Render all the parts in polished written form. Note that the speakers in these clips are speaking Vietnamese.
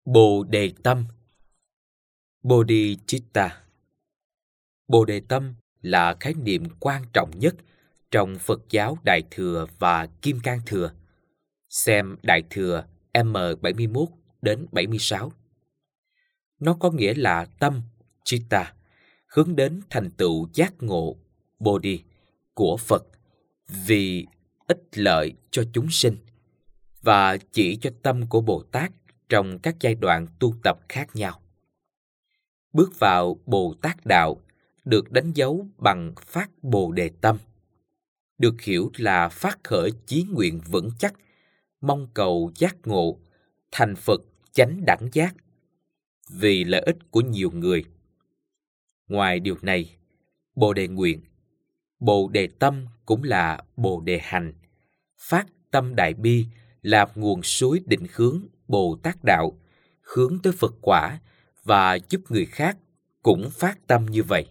Bồ đề tâm. Bodhicitta. Bồ đề tâm là khái niệm quan trọng nhất trong Phật giáo Đại Thừa và Kim Cang Thừa. Xem Đại Thừa M71 đến 76. Nó có nghĩa là tâm, chitta, hướng đến thành tựu giác ngộ, Bodhi, của Phật vì ích lợi cho chúng sinh và chỉ cho tâm của Bồ Tát trong các giai đoạn tu tập khác nhau. Bước vào Bồ Tát Đạo được đánh dấu bằng phát Bồ Đề Tâm, được hiểu là phát khởi chí nguyện vững chắc, mong cầu giác ngộ, thành Phật chánh đẳng giác, vì lợi ích của nhiều người. Ngoài điều này, Bồ Đề Nguyện, Bồ Đề Tâm cũng là Bồ Đề Hành, phát tâm đại bi là nguồn suối định hướng Bồ Tát Đạo, hướng tới Phật quả và giúp người khác cũng phát tâm như vậy.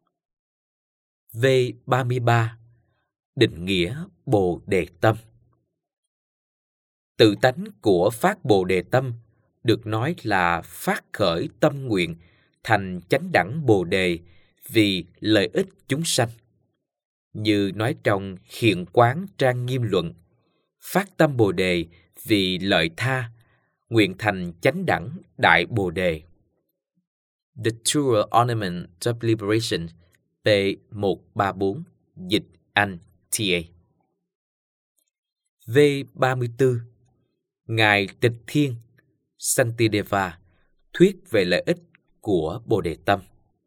V33. Định nghĩa Bồ Đề Tâm. Tự tánh của phát Bồ Đề Tâm được nói là phát khởi tâm nguyện thành chánh đẳng Bồ Đề vì lợi ích chúng sanh. Như nói trong Hiện Quán Trang Nghiêm Luận, phát tâm Bồ Đề vì lợi tha, nguyện thành chánh đẳng Đại Bồ Đề. The True Ornament of Liberation, P134, dịch Anh, TA. V34. Ngài Tịch Thiên, Santideva, thuyết về lợi ích của Bồ Đề Tâm.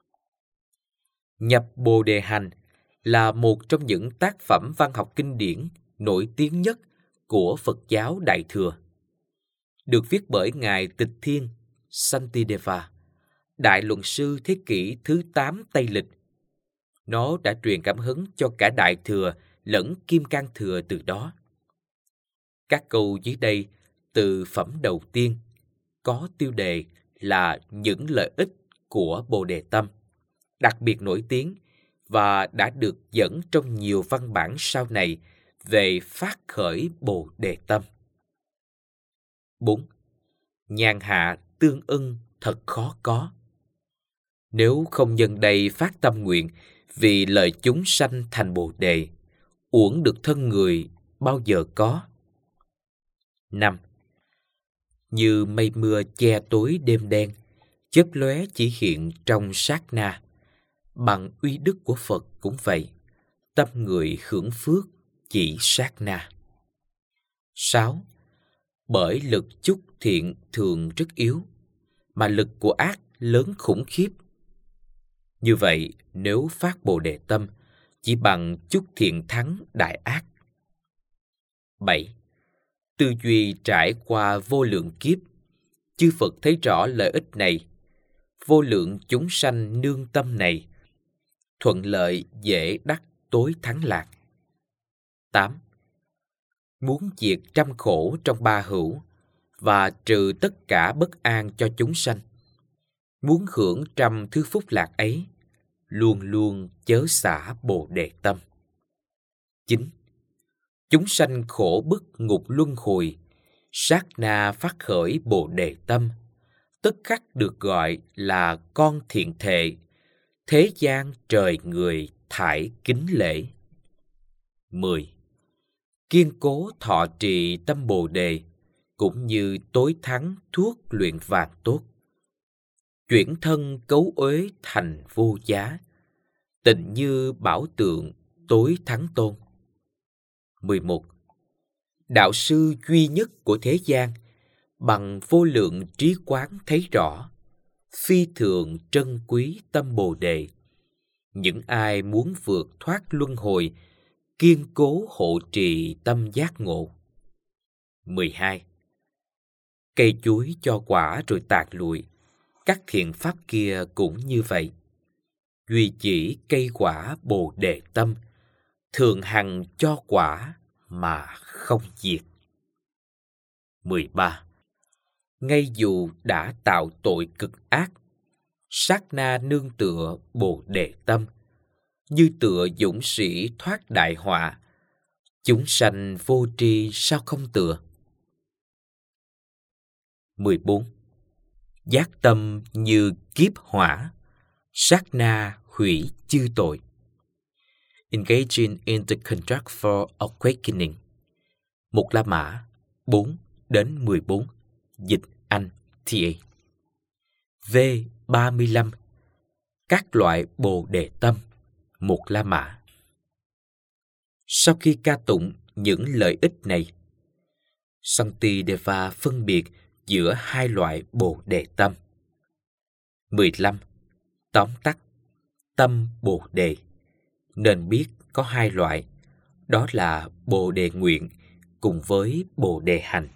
Nhập Bồ Đề Hành là một trong những tác phẩm văn học kinh điển nổi tiếng nhất của Phật giáo Đại Thừa. Được viết bởi Ngài Tịch Thiên, Santideva, đại luận sư thế kỷ thứ 8 Tây Lịch. Nó đã truyền cảm hứng cho cả Đại Thừa lẫn Kim Cang Thừa từ đó. Các câu dưới đây từ phẩm đầu tiên có tiêu đề là những lợi ích của Bồ Đề Tâm, đặc biệt nổi tiếng và đã được dẫn trong nhiều văn bản sau này về phát khởi Bồ Đề Tâm. 4. Nhàn hạ tương ưng thật khó có. Nếu không nhân đây phát tâm nguyện vì lợi chúng sanh thành Bồ Đề, uổng được thân người bao giờ có. 5. Như mây mưa che tối đêm đen, chớp lóe chỉ hiện trong sát na, bằng uy đức của Phật cũng vậy, tâm người hưởng phước chỉ sát na. 6. Bởi lực chút thiện thường rất yếu, mà lực của ác lớn khủng khiếp. Như vậy, nếu phát Bồ Đề Tâm, chỉ bằng chút thiện thắng đại ác. 7. Tư duy trải qua vô lượng kiếp, chư Phật thấy rõ lợi ích này. Vô lượng chúng sanh nương tâm này, thuận lợi dễ đắc tối thắng lạc. 8. Muốn diệt trăm khổ trong ba hữu và trừ tất cả bất an cho chúng sanh. Muốn hưởng trăm thứ phúc lạc ấy, luôn luôn chớ xả Bồ Đề Tâm. 9. Chúng sanh khổ bức ngục luân hồi, sát na phát khởi Bồ Đề Tâm, tức khắc được gọi là con thiện thệ, thế gian trời người thải kính lễ. 10. Kiên cố thọ trì tâm Bồ Đề, cũng như tối thắng thuốc luyện vàng tốt. Chuyển thân cấu uế thành vô giá, tịnh như bảo tượng tối thắng tôn. 11. Đạo sư duy nhất của thế gian, bằng vô lượng trí quán thấy rõ, phi thường trân quý tâm Bồ Đề. Những ai muốn vượt thoát luân hồi, kiên cố hộ trì tâm giác ngộ. 12. Cây chuối cho quả rồi tàn lụi, các thiện pháp kia cũng như vậy. Duy chỉ cây quả Bồ Đề Tâm, thường hằng cho quả mà không diệt. 13. Ngay dù đã tạo tội cực ác, sát na nương tựa Bồ Đề Tâm, như tựa dũng sĩ thoát đại họa, chúng sanh vô tri sao không tựa. 14. Giác tâm như kiếp hỏa, sát na hủy chư tội. Engaging in the contract for awakening. Một La Mã 4-14. Dịch Anh TA. V35. Các loại Bồ Đề tâm. Một La Mã. Sau khi ca tụng những lợi ích này, Shantideva phân biệt giữa hai loại Bồ Đề tâm. 15. Tóm tắt tâm Bồ Đề. Nên biết có hai loại, đó là Bồ Đề nguyện cùng với Bồ Đề hành.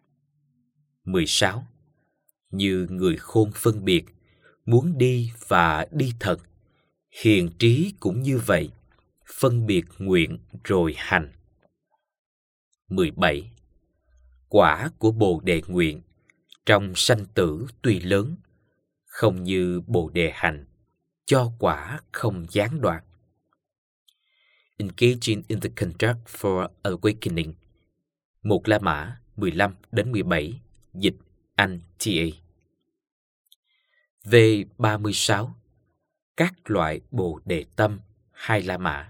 16. Như người khôn phân biệt, muốn đi và đi thật, hiền trí cũng như vậy, phân biệt nguyện rồi hành. 17. Quả của Bồ Đề nguyện trong sanh tử tuy lớn, không như Bồ Đề hành, cho quả không gián đoạn. Engaging in the contract for awakening. Một La Mã 15-17. Dịch Anh TA. V36. Các loại Bồ Đề tâm. Hai La Mã.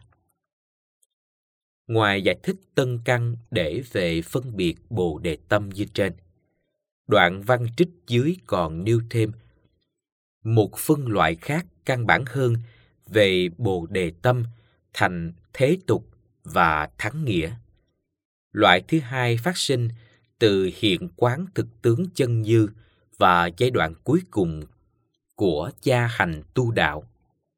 Ngoài giải thích tân căn để về phân biệt Bồ Đề tâm như trên, đoạn văn trích dưới còn nêu thêm một phân loại khác căn bản hơn về Bồ Đề tâm thành thế tục và thắng nghĩa. Loại thứ hai phát sinh từ hiện quán thực tướng chân như và giai đoạn cuối cùng của gia hành tu đạo.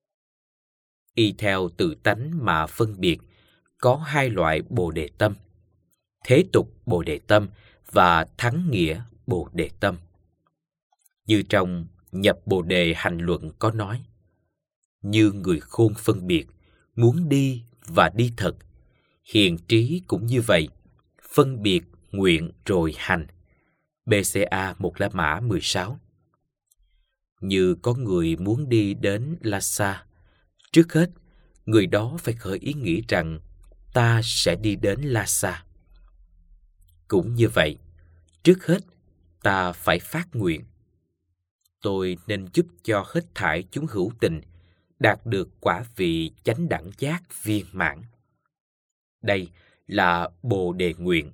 Y theo tự tánh mà phân biệt có hai loại Bồ Đề tâm: thế tục Bồ Đề tâm và thắng nghĩa Bồ Đề tâm. Như trong Nhập Bồ Đề hành luận có nói: như người khôn phân biệt, muốn đi và đi thật, hiền trí cũng như vậy, phân biệt nguyện rồi hành. BCA Một La Mã 16. Như có người muốn đi đến Lhasa, trước hết, người đó phải khởi ý nghĩ rằng ta sẽ đi đến Lhasa. Cũng như vậy, trước hết, ta phải phát nguyện: tôi nên giúp cho hết thảy chúng hữu tình đạt được quả vị chánh đẳng giác viên mãn. Đây là Bồ Đề nguyện.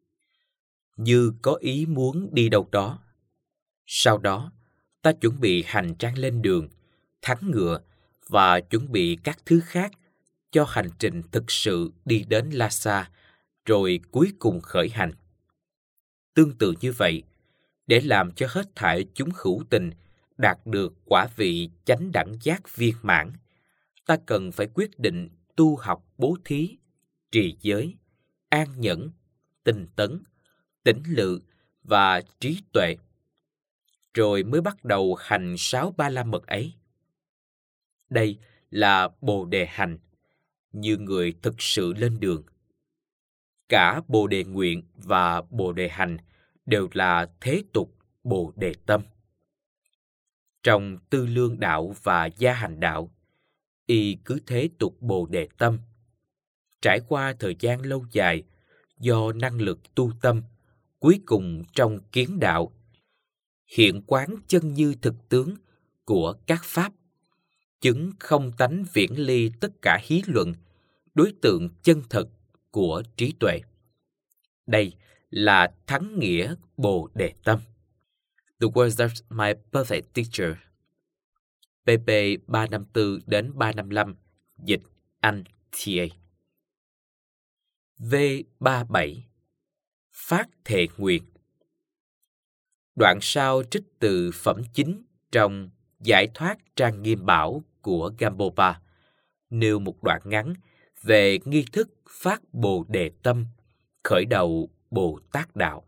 Như có ý muốn đi đâu đó, sau đó ta chuẩn bị hành trang lên đường, thắng ngựa và chuẩn bị các thứ khác cho hành trình thực sự đi đến Lhasa, rồi cuối cùng khởi hành. Tương tự như vậy, để làm cho hết thảy chúng hữu tình đạt được quả vị chánh đẳng giác viên mãn, ta cần phải quyết định tu học bố thí, trì giới, an nhẫn, tinh tấn, tỉnh lự và trí tuệ, rồi mới bắt đầu hành 6 Ba La Mật ấy. Đây là Bồ Đề hành, như người thực sự lên đường. Cả Bồ Đề nguyện và Bồ Đề hành đều là thế tục Bồ Đề tâm. Trong Tư Lương đạo và Gia hành đạo, y cứ thế tục Bồ Đề tâm. Trải qua thời gian lâu dài, do năng lực tu tâm, cuối cùng trong kiến đạo, hiện quán chân như thực tướng của các pháp, chứng không tánh viễn ly tất cả hí luận, đối tượng chân thật của trí tuệ. Đây là thắng nghĩa Bồ Đề tâm. The words of my perfect teacher. PP 354-355. Dịch Anh TA. V37. Phát thệ nguyện. Đoạn sau trích từ phẩm chính trong Giải thoát trang nghiêm bảo của Gambopa, nêu một đoạn ngắn về nghi thức phát Bồ Đề tâm, khởi đầu Bồ Tát đạo.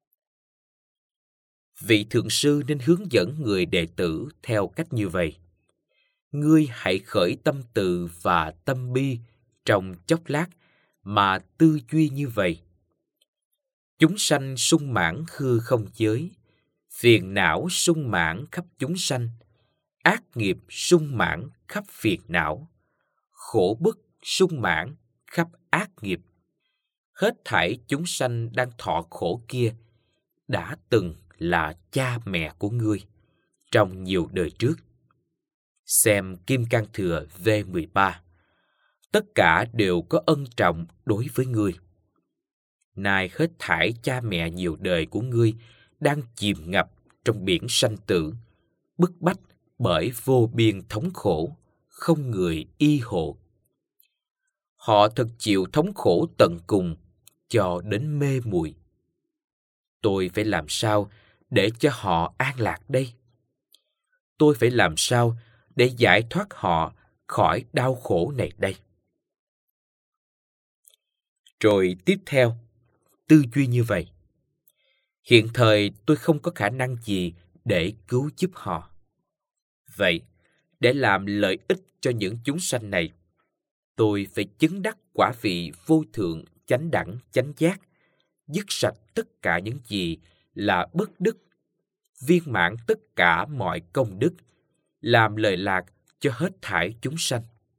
Vị thượng sư nên hướng dẫn người đệ tử theo cách như vậy: ngươi hãy khởi tâm từ và tâm bi trong chốc lát mà tư duy như vậy: chúng sanh sung mãn hư không giới, phiền não sung mãn khắp chúng sanh, ác nghiệp sung mãn khắp phiền não, khổ bức sung mãn khắp ác nghiệp. Hết thảy chúng sanh đang thọ khổ kia đã từng là cha mẹ của ngươi, trong nhiều đời trước. Xem Kim Cang Thừa V13. Tất cả đều có ân trọng đối với ngươi. Nay hết thảy cha mẹ nhiều đời của ngươi đang chìm ngập trong biển sanh tử, bức bách bởi vô biên thống khổ, không người y hộ. Họ thật chịu thống khổ tận cùng cho đến mê muội. Tôi phải làm sao để cho họ an lạc đây? Tôi phải làm sao để giải thoát họ khỏi đau khổ này đây? Rồi tiếp theo, tư duy như vậy. Hiện thời tôi không có khả năng gì để cứu giúp họ. Vậy, để làm lợi ích cho những chúng sanh này, tôi phải chứng đắc quả vị vô thượng chánh đẳng chánh giác, dứt sạch tất cả những gì là bất đức, viên mãn tất cả mọi công đức, làm lợi lạc cho hết thảy chúng sanh.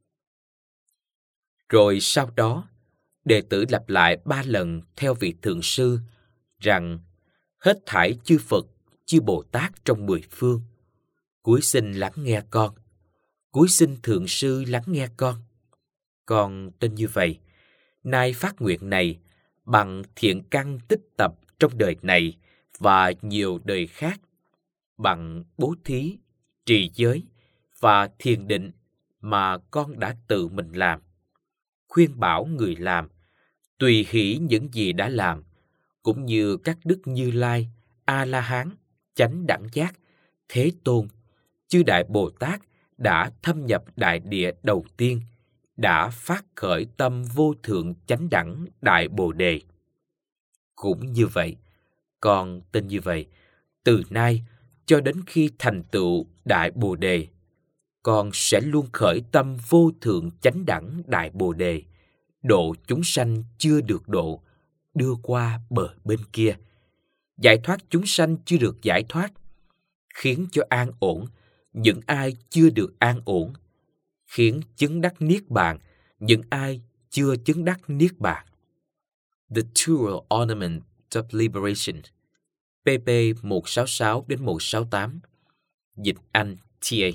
Rồi sau đó, đệ tử lặp lại 3 lần theo vị thượng sư rằng hết thảy chư Phật, chư Bồ Tát trong 10 phương, cúi xin lắng nghe con, cúi xin thượng sư lắng nghe con. Con tin như vậy, nay phát nguyện này bằng thiện căn tích tập trong đời này và nhiều đời khác, bằng bố thí, trì giới và thiền định mà con đã tự mình làm, khuyên bảo người làm, tùy hỷ những gì đã làm, cũng như các đức Như Lai, A-la-hán, chánh đẳng giác, Thế Tôn, chư Đại Bồ Tát đã thâm nhập đại địa đầu tiên, đã phát khởi tâm vô thượng chánh đẳng đại Bồ Đề. Cũng như vậy, con tin như vậy, từ nay cho đến khi thành tựu đại Bồ Đề, con sẽ luôn khởi tâm vô thượng chánh đẳng đại Bồ Đề, độ chúng sanh chưa được độ, đưa qua bờ bên kia, giải thoát chúng sanh chưa được giải thoát, khiến cho an ổn những ai chưa được an ổn, khiến chứng đắc niết bàn những ai chưa chứng đắc niết bàn. The Tool Ornament of Liberation, pp 166 đến 168, dịch Anh TA.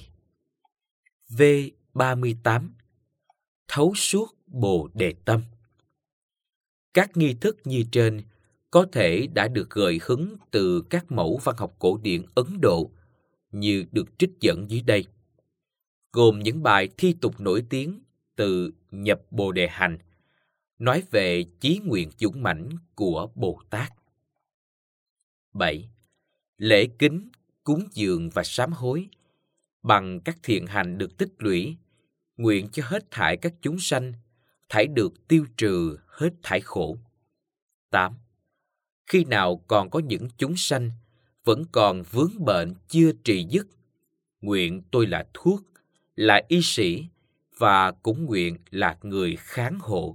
V38. Thấu suốt Bồ Đề tâm. Các nghi thức như trên có thể đã được gợi hứng từ các mẫu văn học cổ điển Ấn Độ như được trích dẫn dưới đây, gồm những bài thi tục nổi tiếng từ Nhập Bồ Đề Hành, nói về chí nguyện dũng mãnh của Bồ Tát. 7. Lễ kính, cúng dường và sám hối bằng các thiện hành được tích lũy, nguyện cho hết thảy các chúng sanh thảy được tiêu trừ hết thảy khổ. 8. Khi nào còn có những chúng sanh vẫn còn vướng bệnh chưa trị dứt, nguyện tôi là thuốc, là y sĩ và cũng nguyện là người kháng hộ.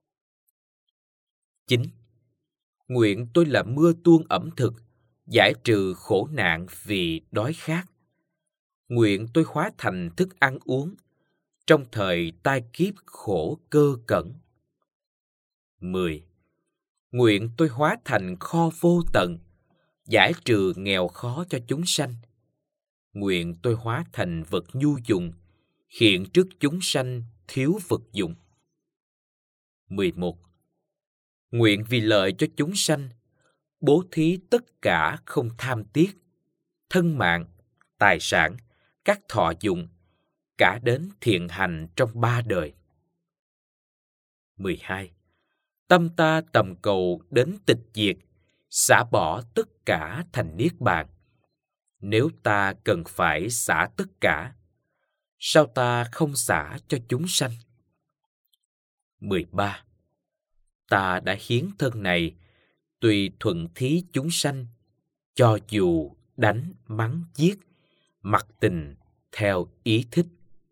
9. Nguyện tôi là mưa tuôn ẩm thực, giải trừ khổ nạn vì đói khát. Nguyện tôi hóa thành thức ăn uống trong thời tai kiếp khổ cơ cẩn. 10. Nguyện tôi hóa thành kho vô tận, giải trừ nghèo khó cho chúng sanh. Nguyện tôi hóa thành vật nhu dụng, hiện trước chúng sanh thiếu vật dụng. 11. Nguyện vì lợi cho chúng sanh, bố thí tất cả không tham tiếc, thân mạng, tài sản, các thọ dụng, cả đến thiện hành trong 3 đời. 12. Tâm ta tầm cầu đến tịch diệt, xả bỏ tất cả thành niết bàn. Nếu ta cần phải xả tất cả, sao ta không xả cho chúng sanh? 13. Ta đã hiến thân này, tùy thuận thí chúng sanh, cho dù đánh, mắng, giết, mặc tình theo ý thích.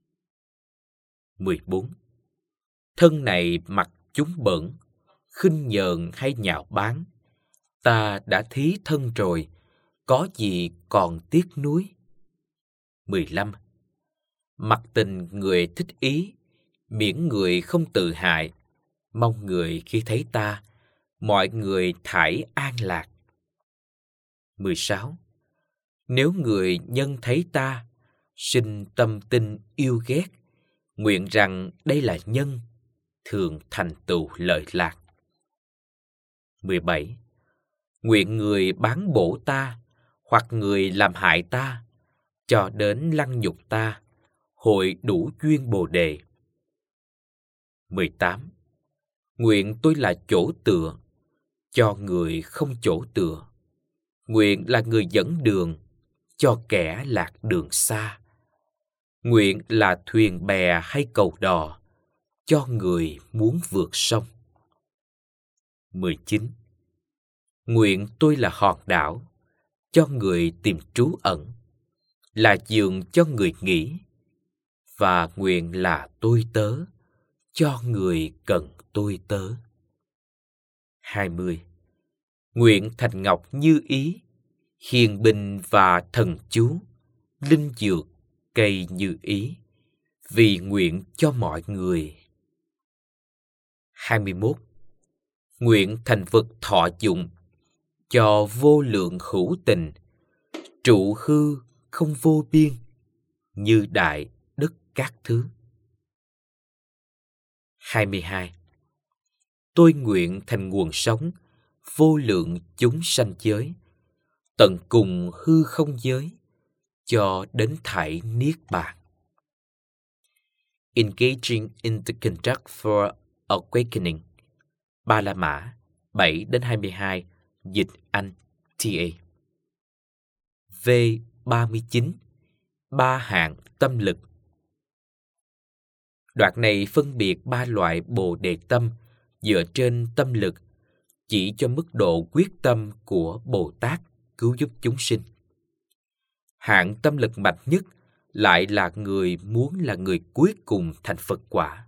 14. Thân này mặc chúng bẩn, khinh nhờn hay nhạo báng, ta đã thí thân rồi, có gì còn tiếc nuối. 15. Mặc tình người thích ý, miễn người không tự hại, mong người khi thấy ta, mọi người thải an lạc. 16. Nếu người nhân thấy ta, sinh tâm tinh yêu ghét, nguyện rằng đây là nhân, thường thành tựu lợi lạc. 17. Nguyện người bán bổ ta, hoặc người làm hại ta, cho đến lăng nhục ta, hội đủ duyên Bồ đề. 18. Nguyện tôi là chỗ tựa, cho người không chỗ tựa. Nguyện là người dẫn đường, cho kẻ lạc đường xa. Nguyện là thuyền bè hay cầu đò, cho người muốn vượt sông. 19. Nguyện tôi là hòn đảo, cho người tìm trú ẩn, là giường cho người nghỉ. Và nguyện là tôi tớ, cho người cần tôi tớ. 20. Nguyện thành ngọc như ý, hiền bình và thần chú, linh dược, cây như ý, vì nguyện cho mọi người. 21. Nguyện thành vật thọ dụng, cho vô lượng hữu tình, trụ hư không vô biên, như đại đất các thứ. 22. Tôi nguyện thành nguồn sống, vô lượng chúng sanh giới, tận cùng hư không giới, cho đến thảy niết bàn. Engaging in the conduct for awakening. Ba La Mã, 7-22, dịch Anh, TA. V39. Ba hạng tâm lực. Đoạn này phân biệt ba loại Bồ Đề tâm dựa trên tâm lực, chỉ cho mức độ quyết tâm của Bồ Tát cứu giúp chúng sinh. Hạng tâm lực mạnh nhất lại là người muốn là người cuối cùng thành Phật quả.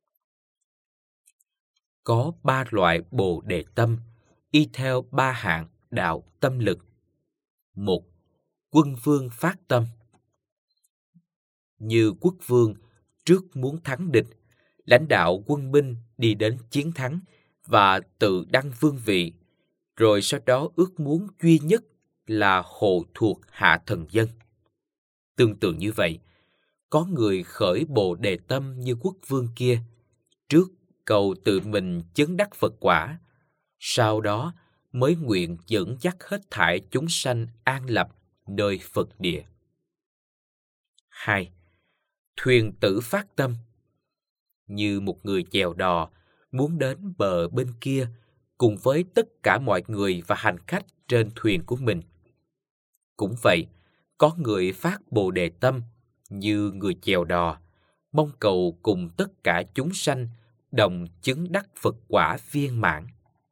Có ba loại Bồ Đề tâm y theo ba hạng đạo tâm lực. 1. Quân vương phát tâm. Như quốc vương trước muốn thắng địch, lãnh đạo quân binh đi đến chiến thắng và tự đăng vương vị, rồi sau đó ước muốn duy nhất là hộ thuộc hạ thần dân. Tương tự như vậy, có người khởi Bồ Đề tâm như quốc vương kia, trước cầu tự mình chứng đắc Phật quả, sau đó mới nguyện dẫn dắt hết thảy chúng sanh an lập nơi Phật địa. 2. Thuyền tử phát tâm. Như một người chèo đò muốn đến bờ bên kia cùng với tất cả mọi người và hành khách trên thuyền của mình. Cũng vậy, có người phát Bồ Đề tâm như người chèo đò, mong cầu cùng tất cả chúng sanh đồng chứng đắc Phật quả viên mãn.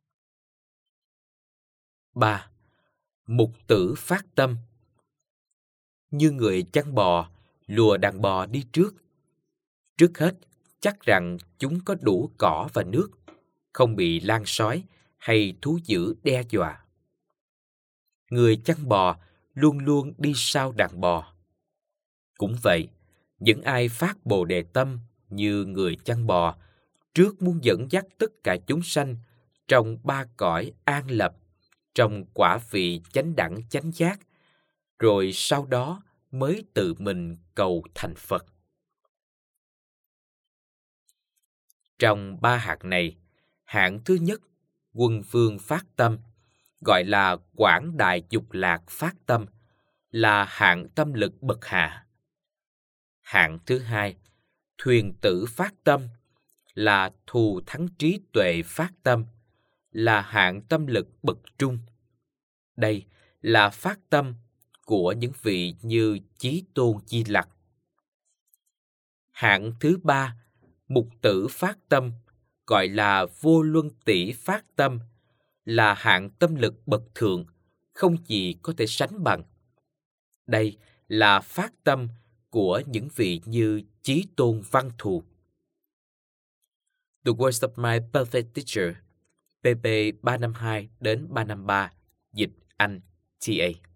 3. Mục tử phát tâm. Như người chăn bò, lùa đàn bò đi trước. Trước hết, chắc rằng chúng có đủ cỏ và nước, không bị lang sói hay thú dữ đe dọa. Người chăn bò luôn luôn đi sau đàn bò. Cũng vậy, những ai phát Bồ Đề tâm như người chăn bò, trước muốn dẫn dắt tất cả chúng sanh trong ba cõi an lập, trong quả vị chánh đẳng chánh giác, rồi sau đó mới tự mình cầu thành Phật. Trong ba hạng này, hạng thứ nhất, quân vương phát tâm, gọi là quảng đại dục lạc phát tâm, là hạng tâm lực bậc hạ. Hạng thứ hai, thuyền tử phát tâm, là thù thắng trí tuệ phát tâm, là hạng tâm lực bậc trung. Đây là phát tâm của những vị như Chí Tôn Di Lặc. Hạng thứ ba, mục tử phát tâm, gọi là vô luân tỷ phát tâm, là hạng tâm lực bậc thượng, không gì có thể sánh bằng. Đây là phát tâm của những vị như Chí Tôn Văn Thù. The Words of My Perfect Teacher, pp. 352-353, dịch Anh, TA.